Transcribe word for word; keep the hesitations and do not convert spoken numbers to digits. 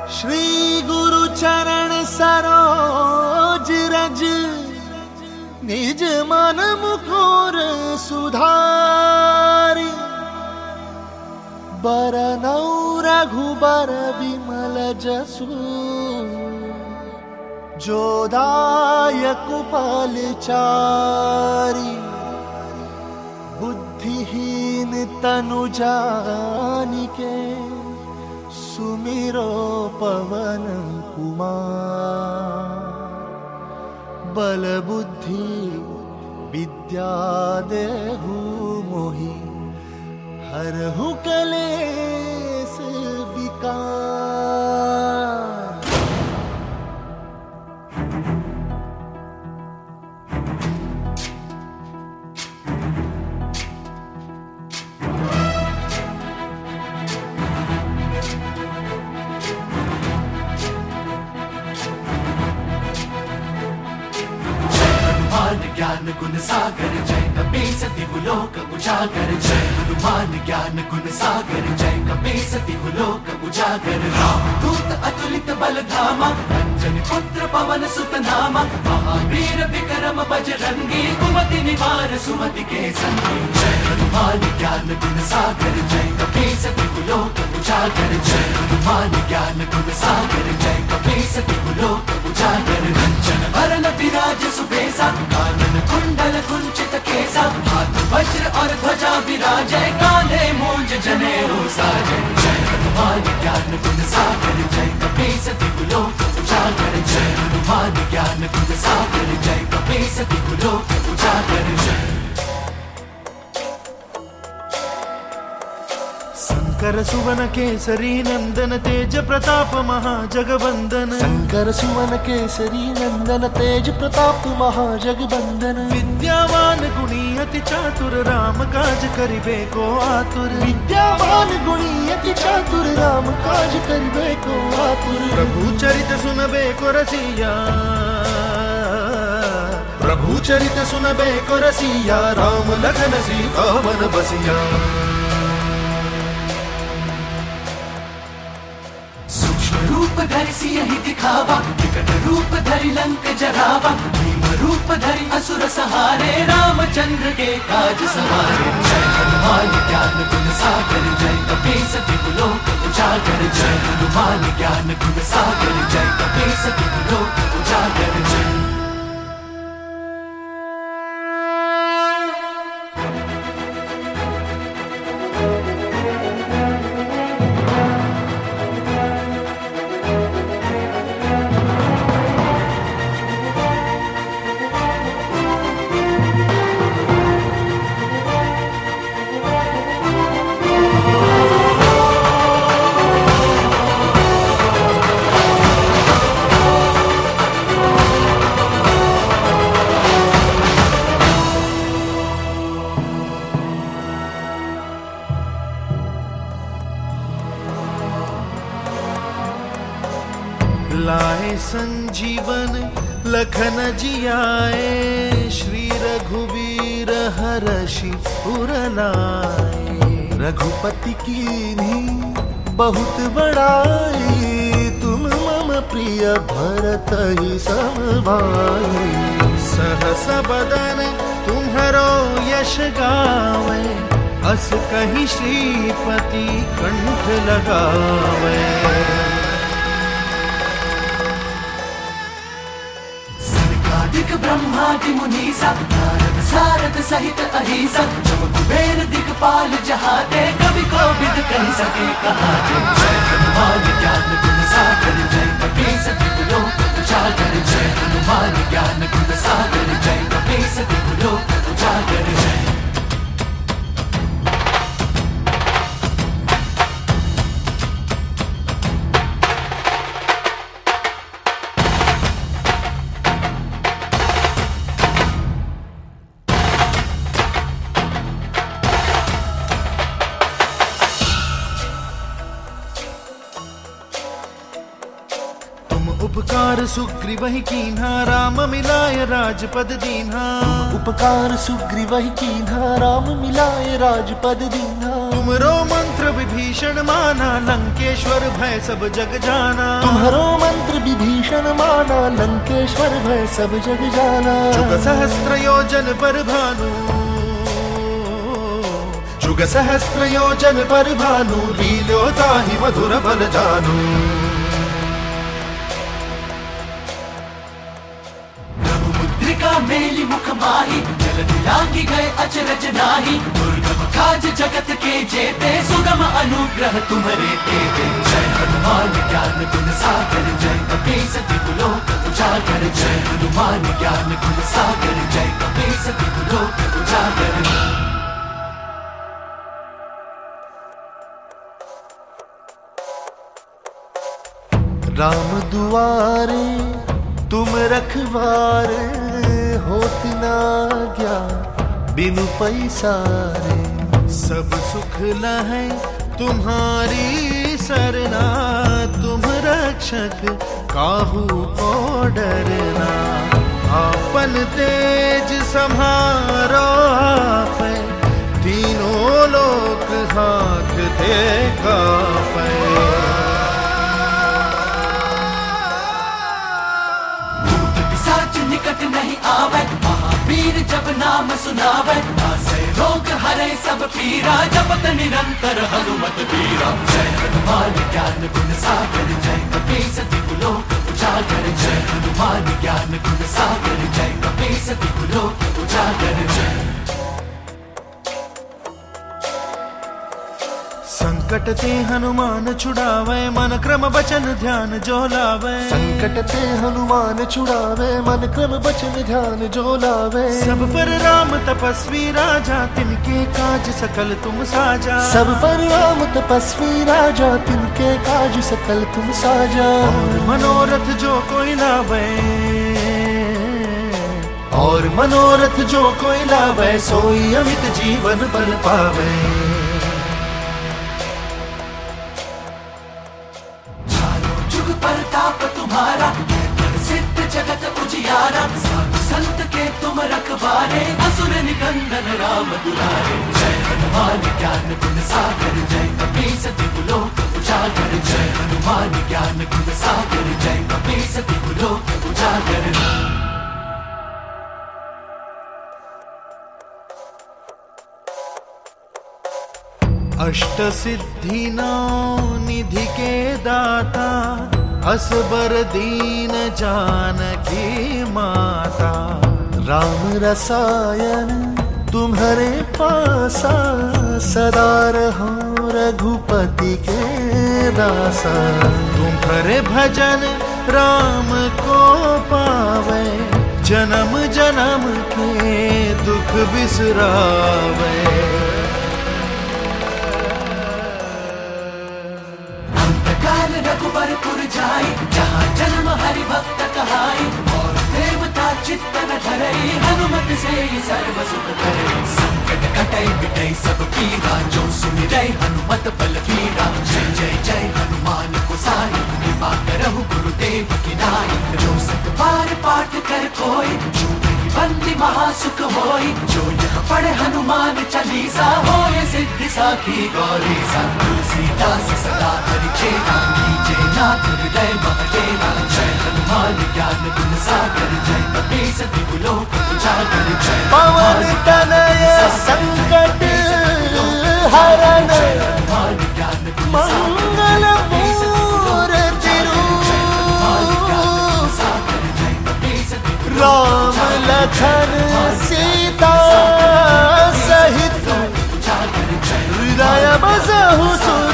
श्री गुरु चरण सरोज रज, निज मन मुकुर सुधारी। बरनौ रघुबर विमल जसु, जो दायक फलचारी। बुद्धिहीन तनु जानिके, सुमिरो पवन कुमार। बल बुद्धि विद्या देहु मोहि, हरहु कलेस विकार। ज्ञान गुण सागर जय कपीस तिहु लोक उजागर। जय हनुमान ज्ञान गुण सागर जय कपीस तिहु लोक उजागर। रामदूत अतुलित बल धामा, अंजनी पुत्र पवन सुत नामा। महावीर विक्रम बजरंगी, कुमति निवार सुमति के संगी। जय हनुमान ज्ञान गुण सागर जय कपीस तिहु लोक उजागर। जय हनुमान ज्ञान गुण सागर जय कपीस तिहु लोक उजागर। रंजन वरन विराज सुबेसा, कानन कुंडल कुंचित केसा। हाथ वज्र और ध्वजा विराजय, कांधे मूंज जनेऊ साजय। जय हनुमान ज्ञान गुण सागर जय कपीस तिहु लोक उजागर। जय हनुमान ज्ञान गुण सागर जय कपीस तिहु लोक उजागर। जय शंकर सुवन केसरी नंदन, तेज प्रताप महाजगवंदन। शंकर सुवन केसरी नंदन, तेज प्रताप महाजगवंदन। विद्यावान गुणी अति चातुर, राम काज करिबे को आतुर। विद्यावान गुणी अति चातुर, राम काज करिबे को आतुर। प्रभु चरित सुनबे को रसिया, प्रभु चरित सुनबे को रसिया। राम लखन सीता मन बसिया। रूप धरि सियहि दिखावा, विकट रूप धरि लंक जरावा। भीम रूप धरि असुर सहारे, रामचंद्र के काज सवारे। जय हनुमान ज्ञान गुण सागर जय कपीस तिहु लोक उजागर। जय हनुमान ज्ञान गुण सागर जय कपीस तिहु लोक उजागर। जय लाए संजीवन लखन जियाए, श्री रघुवीर हरषि उर लाए। रघुपति कीन्ही बहुत बड़ाई, तुम मम प्रिय भरत ही सम भाई। सहस बदन तुम्हरो यश गावे, अस कहि श्रीपति कंठ लगावे। दिक ब्रह्मादि मुनीसा, नारद सारद सहित अहिसा। जम कुबेर दिक्पाल जहाते, कवि कोविद कहि सके कहाते। जय हनुमान ज्ञान गुण सागर जय कपीस तिहु लोक उजागर। जय हनुमान ज्ञान गुण सागर जय कपीस तिहु लोक उजागर। जय उपकार सुग्रीवहि कीन्हा, राम मिलाय राजपद दीन्हा। उपकार सुग्रीवहि कीन्हा, राम मिलाय राजपद दीन्हा। तुम तुमरो मंत्र विभीषण माना, लंकेश्वर भय सब जग जाना। तुम्हारो मंत्र विभीषण माना, लंकेश्वर भय सब जग जाना। जुग सहस्त्र योजन पर भानु, जुग सहस्त्र योजन पर भानु, लील्यो ताहि मधुर बल जानु। मुद्रिका मेली मुख माही, जल दिलांगी गए अचरज नाही। दुर्गम काज जगत के जेते, सुगम अनुग्रह तुम्हारे तेते। जय हनुमान ज्ञान गुण सागर, जय कपीस तिहु लोक उजागर। जय हनुमान ज्ञान गुण सागर, जय कपीस तिहु लोक उजागर। राम दुआरे तुम रखवारे, होत न आज्ञा बिनु पैसारे। सब सुख लहै तुम्हारी सरना, तुम रक्षक काहू को डरना। आपन तेज सम्हारो आपै, तीनों लोक हाँकते कापै। निकट नहीं आवे, महावीर जब नाम सुनावे। नासै रोग हरै सब पीरा, जपत निरंतर हनुमत बीरा। जय हनुमान ज्ञान गुण सागर, जय कपीस तिहु लोक उजागर। जय हनुमान ज्ञान गुण सागर, जय कपीस तिहु लोक उजागर। जय संकट ते हनुमान छुड़ावे, मन क्रम वचन ध्यान जो लावे। संकट ते हनुमान छुड़ावे, मन क्रम वचन ध्यान जो लावे। सब पर राम तपस्वी राजा, तिनके काज सकल तुम साजा। सब पर राम तपस्वी राजा, तिनके काज सकल तुम साजा। और मनोरथ जो कोई लावे, और मनोरथ जो कोई लावे, सोई अमित जीवन बल पावे। प्रताप तुम्हारा, सिद्ध जगत उजियारा। साधु संत के तुम रखवारे, असुर निकंदन राम दुलारे। जय हनुमान ज्ञान गुण सागर, जय कपीस तिहु लोक उजागर। जय हनुमान ज्ञान गुण सागर, जय कपीस तिहु लोक उजागर। अष्ट सिद्धि नौ निधि के दाता, असबर दीन जानकी माता। राम रसायन तुम्हारे पासा, सदा रहो रघुपति के दासा। तुम्हारे भजन राम को पावे, जन्म जन्म के दुख बिसरावे। रघुबरपुर जाई, जहाँ जन्म हरि भक्त कहाई। और देवता चित्तन धरई, हनुमत से सर्व सुख करई। संकट कटई मिटई सब पीरा, जो सुमिरै हनुमत बल बीरा। जय जय जय हनुमान गोसाई, कृपा करहु गुरुदेव की नाई। जो सत बार पाठ कर कोई, छूटहि बंदी महासुख होई। जो यह पढ़े हनुमान चालीसा, होय सिद्धि साखी गौरीसा। तुलसीदास सदा हरि चेरा, कीजे नाथ हृदय महडेरा। जय हनुमान ज्ञान गुण सागर, जय कपीस तिहु लोक उजागर। जय पवन तनय संकट हरण, मंगल मूर्ति रूप। राम लखन सीता सहित, हृदय बसहु सुर।